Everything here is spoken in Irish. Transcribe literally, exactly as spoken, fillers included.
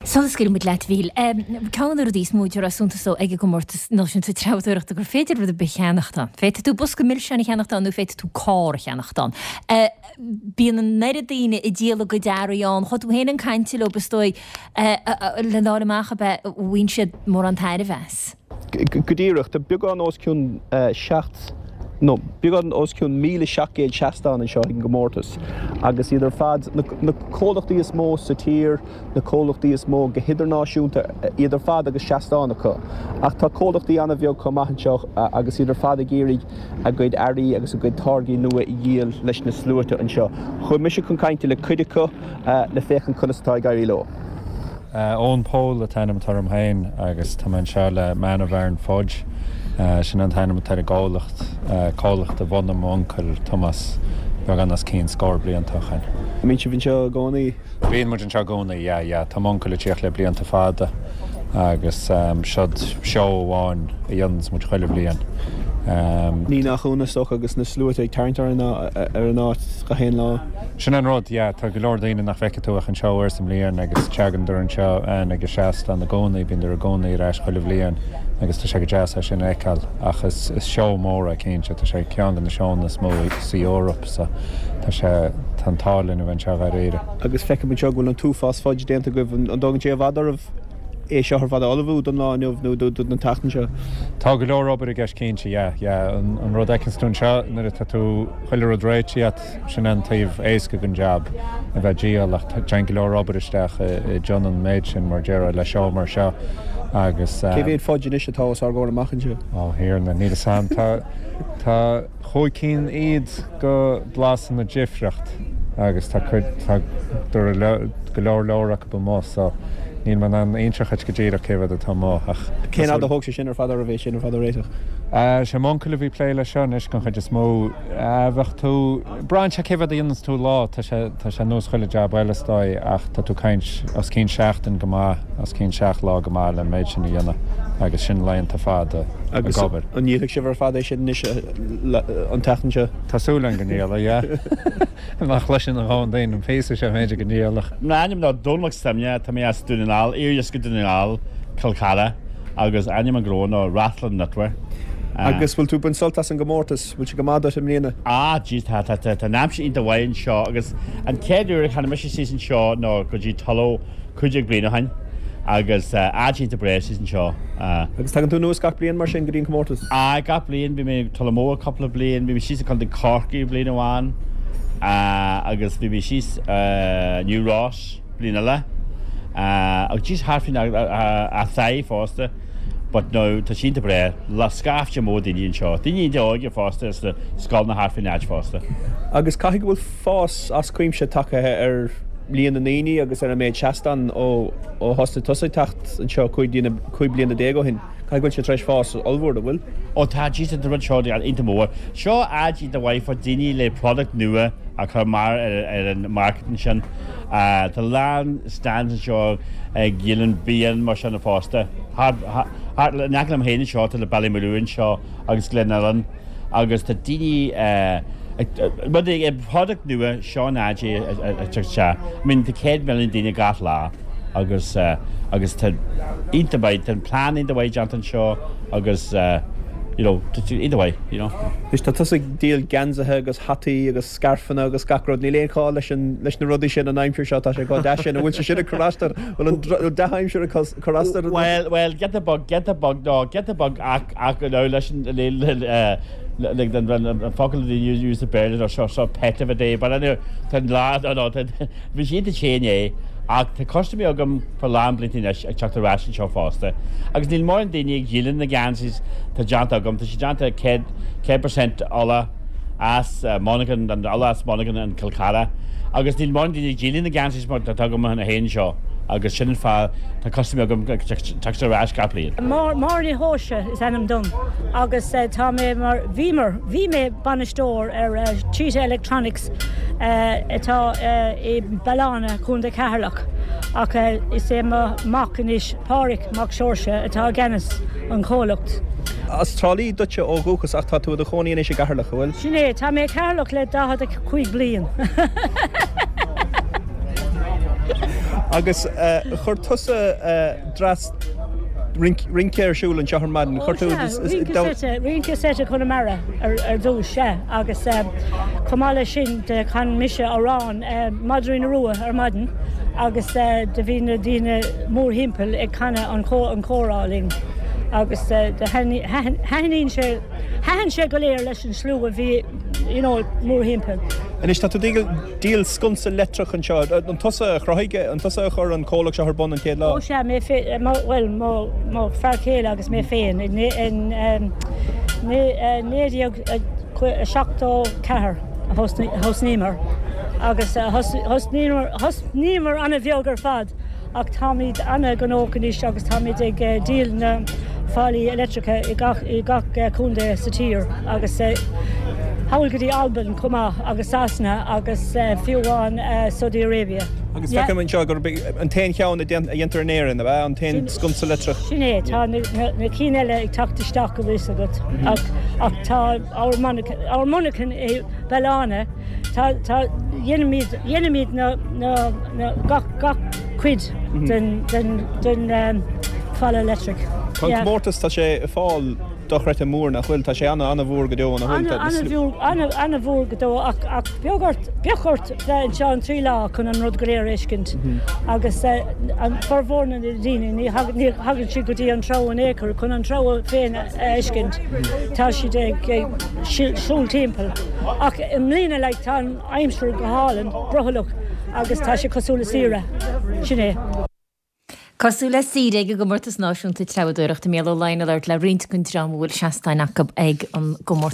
Solas gur mit leit bhíl. Cánar a dís múidir a súnta so ag go mórtas nó sin tú treúireachta gur féidir rud a be cheannachtain. Féite tú bus go mil sena cheannachtain nó féite tú cá cheannachtain. Bíon an neir a daine i díal go dearaán, chud tú héanaan cainte le bestoi le nála macha be bhain siad mór an tair a bheits. Go díireach, tá beagán os ciún seacht No, beagán os ciún míle seachtgéad seastáin seo an gomórtas. Agus idir fad na cólachtaí is mó sa tír, na cólachtaí is mó go hidirnáisiúnta idir fad agus seastáin acu. Ach tá cólachtaí anna bheag chu maithan seo agus idir fad a géirí a gcuid airí agus a gcuid targaí nua i dhéal leis na slúite an seo. Chuir mise chun cainte le cuide acu le féchan chunastá gairí leo. Ón Pól a tainm tarm hain agus tá man seo le man a bhairn fudge. Uh, sin an tainm tar a gálacht uh, cálacht a bhna mhacail Thomas beag an as cín scór blianta chain. Mín si bhín seo gcónaí? Bhíon muid an seo gcónaí, ja, ja, tá mhacail a tíoch le blianta fada agus um, siod seo bháin a dhéans muid chuile blian. Um, Ní nach chúna soch agus na slúite ag tarntar ar an áit go héin lá? Sin an rud, ja, tá go leor daoine nach feice túach an seo ar sam líon agus teagan dur an seo agus seasta an na gcónaí bíon ar a gcónaí reis chuile blian. agus tá sé go jazz a sin écail ach is seo mór a cínse tá sé ceangan na seán na smó sa Eorop sa tá sé tantálinn a bhain se bhar éire. Agus feice mu teag bhfuil an túfás fáid déanta goibh an dogan sé bhadar é seo ar fad olbhú don láineh nó na tatan seo. Tá go leor obair a gceis cínse, ja, ja, an rud ecinstún seo nuair tá tú chuile rud réitiad sin an taobh éasca gon jab a bheith díal ach tean go leor obair isteach i John an méid sin mar dearad le seo mar seo. agus Cé bhéad fáidin is atá ar gáir amachchan seo? Ó, hir na níl sam tá tá chuid cín iad go blasan na difreacht agus tá chuid tá dur go leor leorach go mó so níl man an aonseachait go dtíad a céhad atá mó ach. Cén ad a thug sé sin ar fad ar a bhéh sin ar fad a réiteach? sé mhacail a bhí plé le seo is gan chuid is mó bheith tú brain se céhad a dionas tú lá tá sé nús chuile deab eiletáid ach tá tú caint as cín seachtain go má as cín seach lá go má le méid sin na dhéanana agus sin leon tá fad a gobar. An níigh si bhar fad é sin an tetan seo? Tásúla an gníala, ja. nach leis sin a háin daon an féasa sé méidir go níalach. Na anim ná dúnmach samne tá mé as dúnaál, íris go dúnaál Calcala agus anim an grón ó Rathland Network. Agus bhfuil tú bun soltas an gomórtas, bhfuil si go máda sem líana? Á, dí tá tá náam sé inta bhain seo agus an céadúir chana mis sí an seo nó go dtí taló chuideag bliana hain agus ádínta breis an seo. Agus tagan tú nuas gach blion mar sin go dtíon gomórtas? Á, gach blion, bhí mé talamó a couple of blion, bhí mé síos a chun de Corcaí bliana bháin agus bhí mé síos New Ross bliana le. agus dís harfin a thaí fásta but no tá sínta bre le scafte mó daoine seo. Daoine de áige fásta is le scáil na harfin áid fásta. Agus caiigh bhfuil fás as cuimse take ar líon na naoine agus ar a méid seastan ó ó hosta tosaí tacht an seo chuid bliana dé go hin. Caiigh bhfuil sé treis fás olbhór a bhfuil? Ó tá dís an rud seo an inta mór. Seo áid de bhaid for daoine le product nua a chu mar ar an marketing sin. Tá lán stand seo gillan bíon mar sin na fásta. Neach am héanana seo le Ballymaloon seo agus Glenallen agus tá daoine bud ag product nua seo náidí te se. Minn tá céad milliún daoine gath lá agus agus tá intabaid tá plán intabaid antan seo agus you know, either way, you know. Is tá tusig díal ganzathe agus hataí agus scarfanna agus scaród ní léonáil leis leis na rudaí sin an aimimseir seo tá sé gá de sin a bhfuil se sinna chorástar bhfuil an dehaimseir chorástar. Well, well, get the bug, get the bug, dog, get the bug ach ach no leis an like den an focail dí use the bear or seo seo pet of a day, but I know tan lá nó bhí siad a chéine ach tá costamí agam for lán blintí ag teachtar rásin seo fásta. Agus níl mór an daoine ag dílann na gansis tá deanta agam, tá sé deanta cé percent alla as Monaghan and alla as Monaghan and Calcala. Agus níl mór an daoine ag dílann na gansis mar tá agam na héin seo. agus sin fá tá costumí agam teachtar rás gaplaíon. Máirní hóise is enam dom agus tá mé mar bhímar bhí mé banistóir ar Cheetah Electronics atá i Ballána chun de Ceathrlach ach is é macanis páric mac seirse atá gceannas an chólacht. As trálí dute ó gúchas ach tá tú a choníon is Ceathrlach bhfuil? Sinné, tá mé Ceathrlach le dá chuig bliain. agus chur tusa dras rincéir siúil an tear maidin chuirtú Rionca séte chun mara ar dús sé agus cumála sin de chun mise árán Madrina ruúa ar maidin agus de bhína díine mór himpeil ag chana an chóráling agus haín sé hahan sé go léir leis an slú a bhí mór himpeil. An is tá díal scunsa letrach an seo an tusa chroige an tusa chur an cólaach se bon an céad lá. Ó sé mé well má fearcéile agus mé féin néideag seachtó cethir a hosnímar agus hosnímar anna bheogar fad ach táid anna gnócaníos agus táid ag díal na fálaí electrica i gach cúnda sa tír agus Hawl godi Alban cumá agus Asna agus fiúháin Saudi Arabia. Agus fe man seo gur an tain cheann a dhéantar an éan a bheith an tain scunsa letrach. Sinné tá na cíile ag tactisteach go bhís agat ach tá áir monachan é Belána tá dhéanamíad na gach cuid den fála electric. Tá mórtas tá sé fáil dochreite mór nach bhfuil tá sé anna anna bhór go dó an bhúr anna bhór go dó ach beagart beachart an seo an trí lá chun an rud goléir éiscint agus an forhórna na daine ní hagann si go dtí an trá an éair chun an trá féin éiscint tá si siúl timppel ach i mlína le tá aimimsú go hálan brothalach agus tá sé cosúla síra sinné. Cosú le síre go gomórtas náisiúnta treabhdúireachta mé lein alert le riint chun tram bhfuil seastein acu ag an gomór